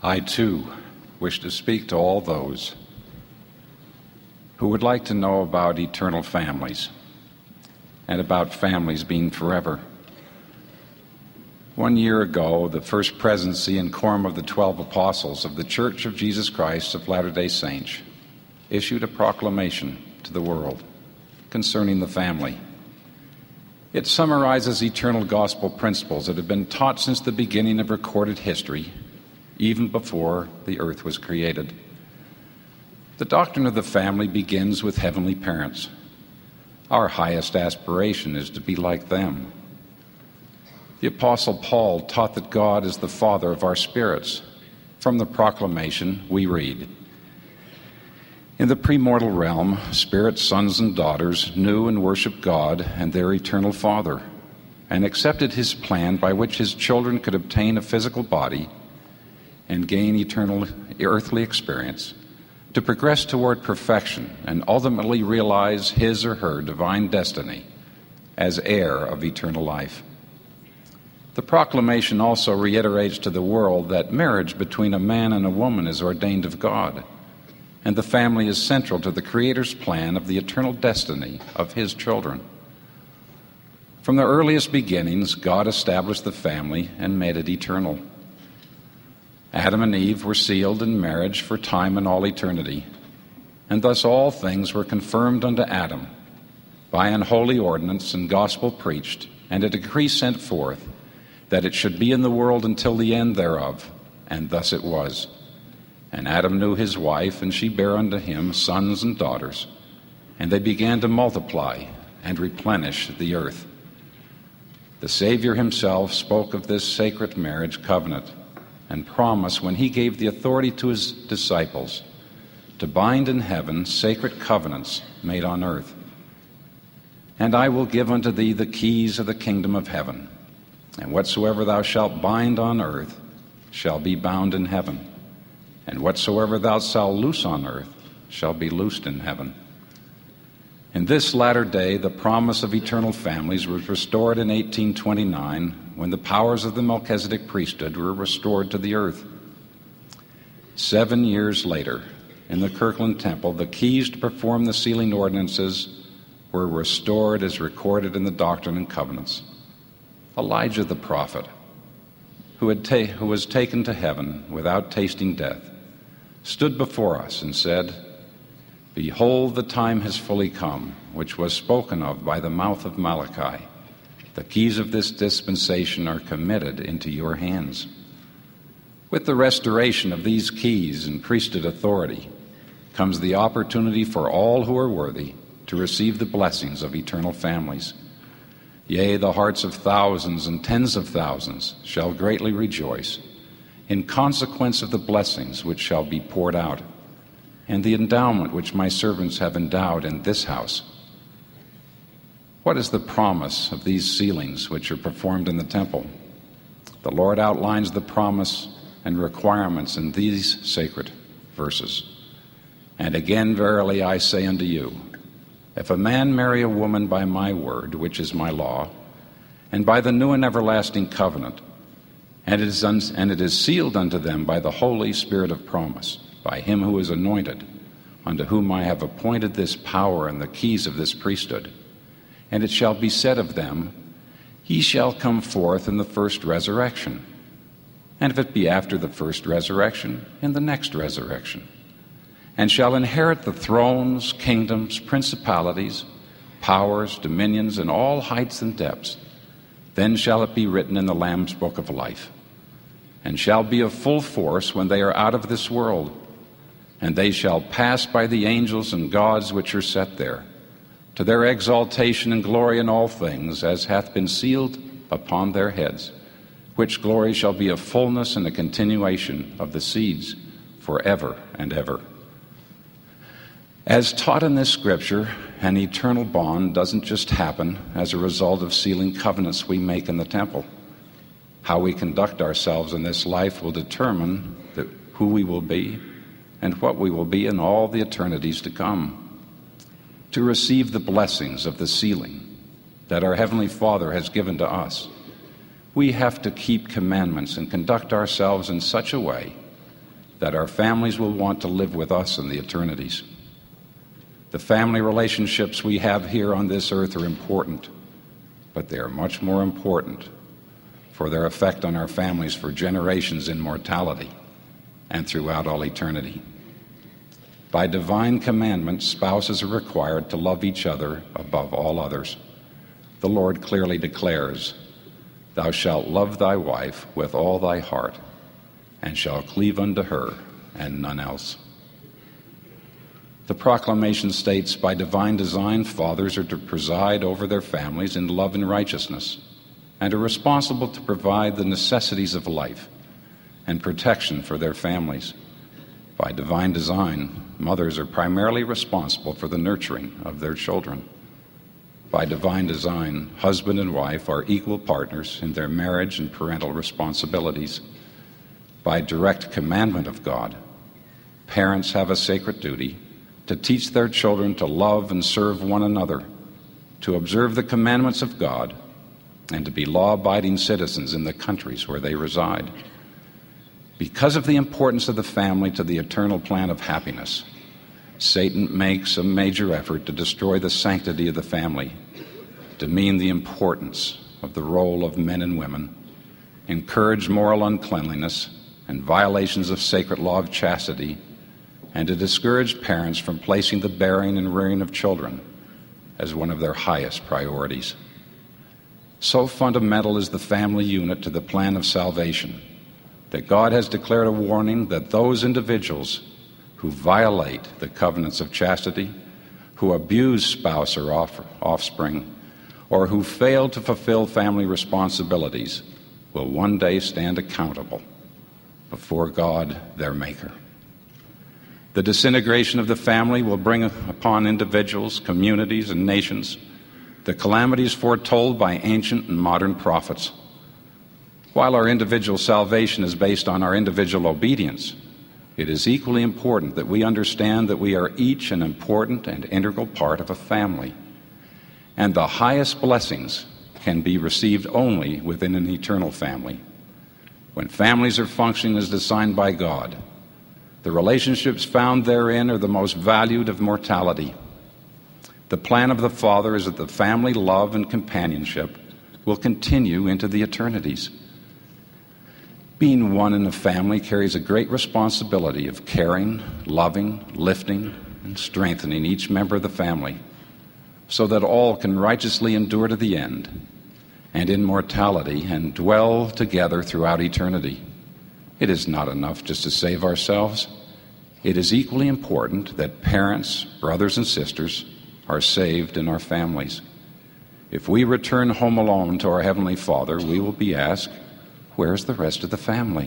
I, too, wish to speak to all those who would like to know about eternal families and about families being forever. 1 year ago, the First Presidency and Quorum of the 12 Apostles of the Church of Jesus Christ of Latter-day Saints issued a proclamation to the world concerning the family. It summarizes eternal gospel principles that have been taught since the beginning of recorded history, even before the earth was created. The doctrine of the family begins with heavenly parents. Our highest aspiration is to be like them. The Apostle Paul taught that God is the Father of our spirits. From the proclamation, we read, "In the premortal realm, spirits, sons, and daughters knew and worshiped God and their eternal Father, and accepted his plan by which his children could obtain a physical body and gain eternal earthly experience, to progress toward perfection and ultimately realize his or her divine destiny as heir of eternal life." The proclamation also reiterates to the world that marriage between a man and a woman is ordained of God, and the family is central to the Creator's plan of the eternal destiny of his children. From the earliest beginnings, God established the family and made it eternal. Adam and Eve were sealed in marriage for time and all eternity, and thus all things were confirmed unto Adam by an holy ordinance and gospel preached, and a decree sent forth, that it should be in the world until the end thereof, and thus it was. And Adam knew his wife, and she bare unto him sons and daughters, and they began to multiply and replenish the earth. The Savior himself spoke of this sacred marriage covenant and promised, when he gave the authority to his disciples to bind in heaven sacred covenants made on earth. "And I will give unto thee the keys of the kingdom of heaven. And whatsoever thou shalt bind on earth shall be bound in heaven. And whatsoever thou shalt loose on earth shall be loosed in heaven." In this latter day, the promise of eternal families was restored in 1829, when the powers of the Melchizedek priesthood were restored to the earth. 7 years later, in the Kirkland Temple, the keys to perform the sealing ordinances were restored as recorded in the Doctrine and Covenants. Elijah the prophet, who was taken to heaven without tasting death, stood before us and said, "Behold, the time has fully come, which was spoken of by the mouth of Malachi. The keys of this dispensation are committed into your hands." With the restoration of these keys and priesthood authority comes the opportunity for all who are worthy to receive the blessings of eternal families. Yea, the hearts of thousands and tens of thousands shall greatly rejoice in consequence of the blessings which shall be poured out, and the endowment which my servants have endowed in this house. What is the promise of these sealings which are performed in the temple? The Lord outlines the promise and requirements in these sacred verses. "And again, verily I say unto you, if a man marry a woman by my word, which is my law, and by the new and everlasting covenant, and it is sealed unto them by the Holy Spirit of promise, by him who is anointed, unto whom I have appointed this power and the keys of this priesthood, and it shall be said of them, he shall come forth in the first resurrection, and if it be after the first resurrection, in the next resurrection, and shall inherit the thrones, kingdoms, principalities, powers, dominions, and all heights and depths. Then shall it be written in the Lamb's book of life, and shall be of full force when they are out of this world. And they shall pass by the angels and gods which are set there, to their exaltation and glory in all things, as hath been sealed upon their heads, which glory shall be a fullness and a continuation of the seeds forever and ever." As taught in this scripture, an eternal bond doesn't just happen as a result of sealing covenants we make in the temple. How we conduct ourselves in this life will determine who we will be and what we will be in all the eternities to come. To receive the blessings of the sealing that our Heavenly Father has given to us, we have to keep commandments and conduct ourselves in such a way that our families will want to live with us in the eternities. The family relationships we have here on this earth are important, but they are much more important for their effect on our families for generations in mortality and throughout all eternity. By divine commandment, spouses are required to love each other above all others. The Lord clearly declares, "Thou shalt love thy wife with all thy heart, and shalt cleave unto her, and none else." The proclamation states, by divine design, fathers are to preside over their families in love and righteousness, and are responsible to provide the necessities of life and protection for their families. By divine design, mothers are primarily responsible for the nurturing of their children. By divine design, husband and wife are equal partners in their marriage and parental responsibilities. By direct commandment of God, parents have a sacred duty to teach their children to love and serve one another, to observe the commandments of God, and to be law-abiding citizens in the countries where they reside. Because of the importance of the family to the eternal plan of happiness, Satan makes a major effort to destroy the sanctity of the family, demean the importance of the role of men and women, encourage moral uncleanliness and violations of sacred law of chastity, and to discourage parents from placing the bearing and rearing of children as one of their highest priorities. So fundamental is the family unit to the plan of salvation that God has declared a warning that those individuals who violate the covenants of chastity, who abuse spouse or offspring, or who fail to fulfill family responsibilities will one day stand accountable before God, their Maker. The disintegration of the family will bring upon individuals, communities, and nations the calamities foretold by ancient and modern prophets. While our individual salvation is based on our individual obedience, it is equally important that we understand that we are each an important and integral part of a family, and the highest blessings can be received only within an eternal family. When families are functioning as designed by God, the relationships found therein are the most valued of mortality. The plan of the Father is that the family love and companionship will continue into the eternities. Being one in a family carries a great responsibility of caring, loving, lifting, and strengthening each member of the family so that all can righteously endure to the end and in mortality and dwell together throughout eternity. It is not enough just to save ourselves. It is equally important that parents, brothers, and sisters are saved in our families. If we return home alone to our Heavenly Father, we will be asked, where's the rest of the family?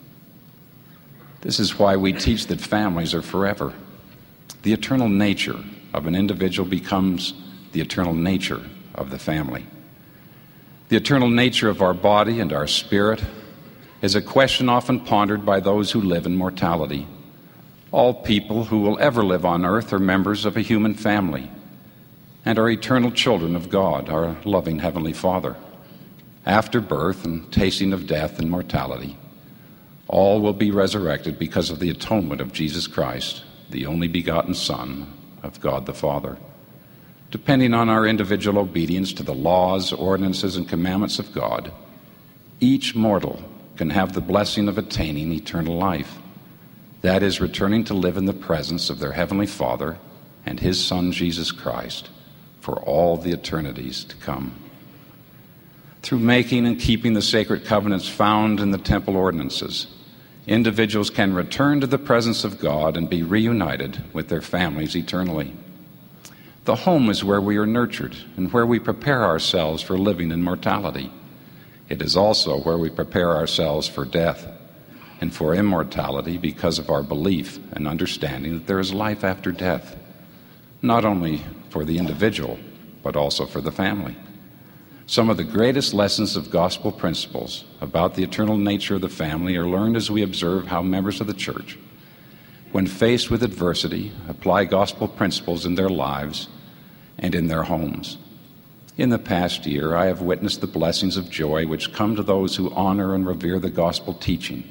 This is why we teach that families are forever. The eternal nature of an individual becomes the eternal nature of the family. The eternal nature of our body and our spirit is a question often pondered by those who live in mortality. All people who will ever live on earth are members of a human family and are eternal children of God, our loving Heavenly Father. After birth and tasting of death and mortality, all will be resurrected because of the atonement of Jesus Christ, the only begotten Son of God the Father. Depending on our individual obedience to the laws, ordinances, and commandments of God, each mortal can have the blessing of attaining eternal life. That is, returning to live in the presence of their Heavenly Father and His Son, Jesus Christ, for all the eternities to come. Through making and keeping the sacred covenants found in the temple ordinances, individuals can return to the presence of God and be reunited with their families eternally. The home is where we are nurtured and where we prepare ourselves for living in mortality. It is also where we prepare ourselves for death and for immortality because of our belief and understanding that there is life after death, not only for the individual, but also for the family. Some of the greatest lessons of gospel principles about the eternal nature of the family are learned as we observe how members of the church, when faced with adversity, apply gospel principles in their lives and in their homes. In the past year, I have witnessed the blessings of joy which come to those who honor and revere the gospel teaching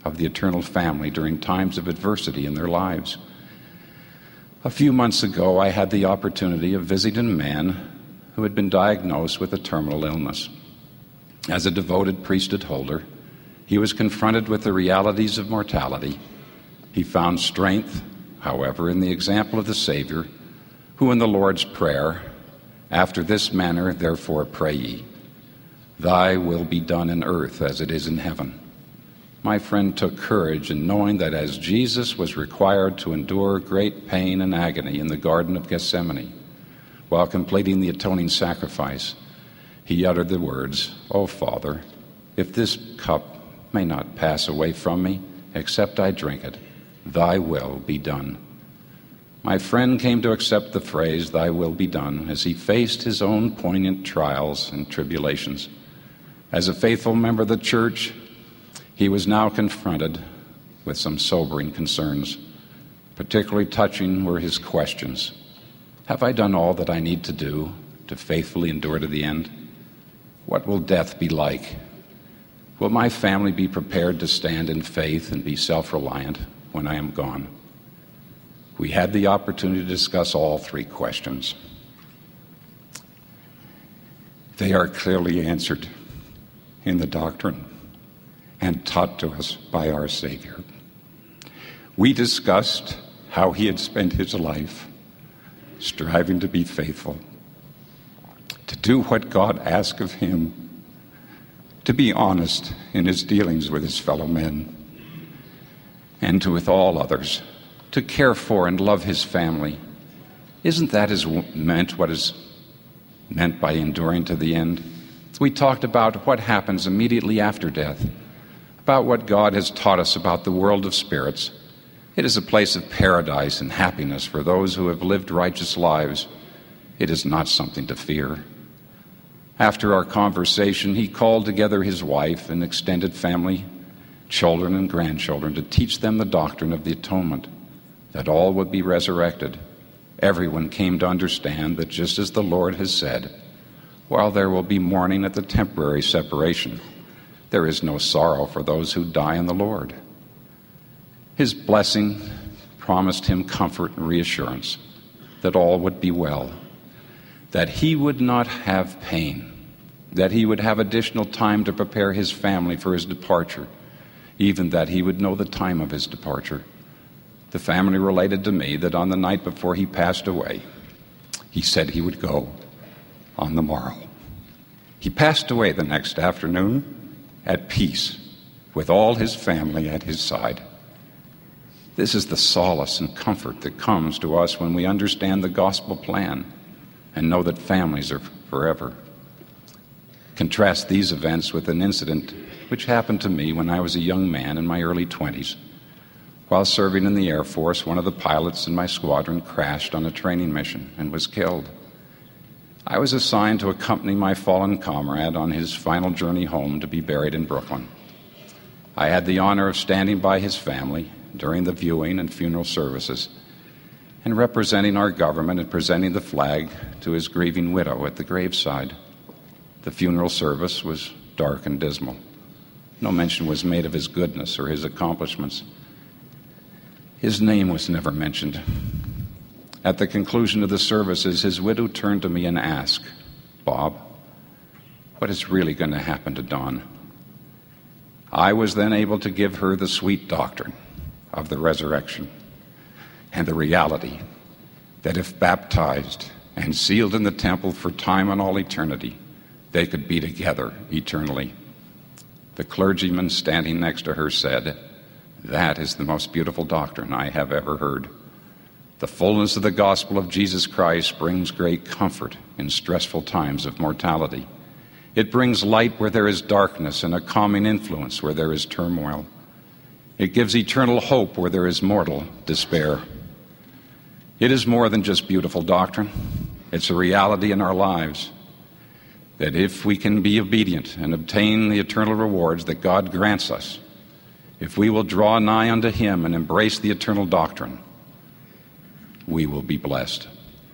of the eternal family during times of adversity in their lives. A few months ago, I had the opportunity of visiting a man who had been diagnosed with a terminal illness. As a devoted priesthood holder, he was confronted with the realities of mortality. He found strength, however, in the example of the Savior, who in the Lord's Prayer, "After this manner, therefore, pray ye, Thy will be done in earth as it is in heaven." My friend took courage in knowing that as Jesus was required to endure great pain and agony in the Garden of Gethsemane, while completing the atoning sacrifice, he uttered the words, "O Father, if this cup may not pass away from me, except I drink it, Thy will be done." My friend came to accept the phrase, "Thy will be done," as he faced his own poignant trials and tribulations. As a faithful member of the church, he was now confronted with some sobering concerns. Particularly touching were his questions. Have I done all that I need to do to faithfully endure to the end? What will death be like? Will my family be prepared to stand in faith and be self-reliant when I am gone? We had the opportunity to discuss all three questions. They are clearly answered in the doctrine and taught to us by our Savior. We discussed how he had spent his life striving to be faithful, to do what God asked of him, to be honest in his dealings with his fellow men, and to with all others, to care for and love his family. Isn't that what is meant by enduring to the end? We talked about what happens immediately after death, about what God has taught us about the world of spirits. It is a place of paradise and happiness for those who have lived righteous lives. It is not something to fear. After our conversation, he called together his wife and extended family, children and grandchildren, to teach them the doctrine of the atonement, that all would be resurrected. Everyone came to understand that just as the Lord has said, while there will be mourning at the temporary separation, there is no sorrow for those who die in the Lord. His blessing promised him comfort and reassurance that all would be well, that he would not have pain, that he would have additional time to prepare his family for his departure, even that he would know the time of his departure. The family related to me that on the night before he passed away, he said he would go on the morrow. He passed away the next afternoon at peace with all his family at his side. This is the solace and comfort that comes to us when we understand the gospel plan and know that families are forever. Contrast these events with an incident which happened to me when I was a young man in my early 20s. While serving in the Air Force, one of the pilots in my squadron crashed on a training mission and was killed. I was assigned to accompany my fallen comrade on his final journey home to be buried in Brooklyn. I had the honor of standing by his family during the viewing and funeral services and representing our government and presenting the flag to his grieving widow at the graveside. The funeral service was dark and dismal. No mention was made of his goodness or his accomplishments. His name was never mentioned. At the conclusion of the services, his widow turned to me and asked, "Bob, what is really going to happen to Don?" I was then able to give her the sweet doctrine of the resurrection and the reality that if baptized and sealed in the temple for time and all eternity, they could be together eternally. The clergyman standing next to her said, "That is the most beautiful doctrine I have ever heard." The fullness of the gospel of Jesus Christ brings great comfort in stressful times of mortality. It brings light where there is darkness and a calming influence where there is turmoil. It gives eternal hope where there is mortal despair. It is more than just beautiful doctrine. It's a reality in our lives that if we can be obedient and obtain the eternal rewards that God grants us, if we will draw nigh unto him and embrace the eternal doctrine, we will be blessed.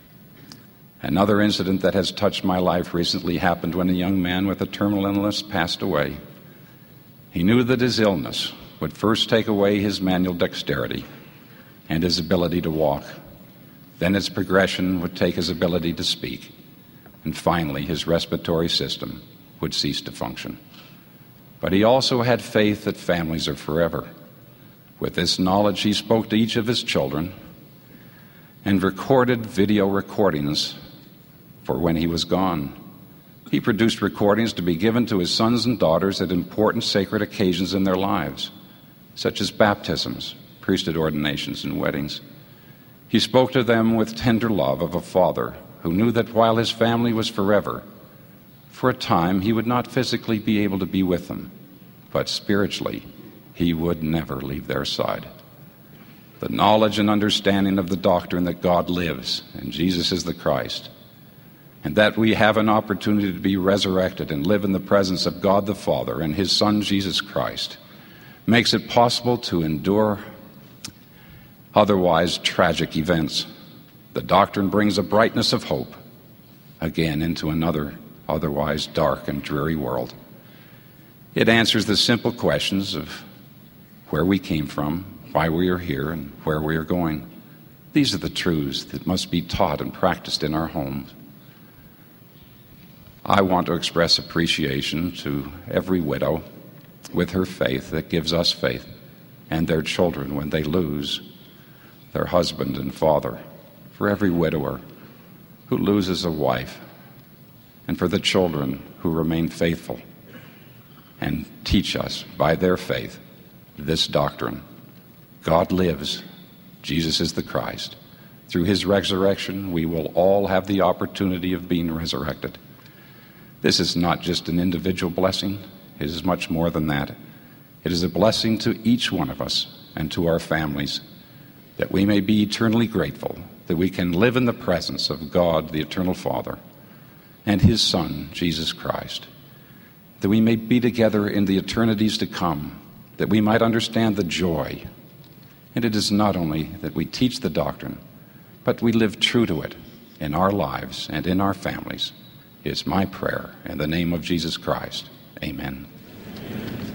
Another incident that has touched my life recently happened when a young man with a terminal illness passed away. He knew that his illness would first take away his manual dexterity and his ability to walk. Then its progression would take his ability to speak. And finally, his respiratory system would cease to function. But he also had faith that families are forever. With this knowledge, he spoke to each of his children and recorded video recordings for when he was gone. He produced recordings to be given to his sons and daughters at important sacred occasions in their lives, such as baptisms, priesthood ordinations, and weddings. He spoke to them with tender love of a father who knew that while his family was forever, for a time he would not physically be able to be with them, but spiritually he would never leave their side. The knowledge and understanding of the doctrine that God lives and Jesus is the Christ, and that we have an opportunity to be resurrected and live in the presence of God the Father and his Son Jesus Christ, makes it possible to endure otherwise tragic events. The doctrine brings a brightness of hope again into another otherwise dark and dreary world. It answers the simple questions of where we came from, why we are here, and where we are going. These are the truths that must be taught and practiced in our homes. I want to express appreciation to every widow with her faith that gives us faith, and their children when they lose their husband and father, for every widower who loses a wife, and for the children who remain faithful and teach us by their faith this doctrine. God lives. Jesus is the Christ. Through his resurrection, we will all have the opportunity of being resurrected. This is not just an individual blessing. It is much more than that. It is a blessing to each one of us and to our families, that we may be eternally grateful that we can live in the presence of God, the eternal Father, and his Son, Jesus Christ, that we may be together in the eternities to come, that we might understand the joy. And it is not only that we teach the doctrine, but we live true to it in our lives and in our families, is my prayer in the name of Jesus Christ. Amen.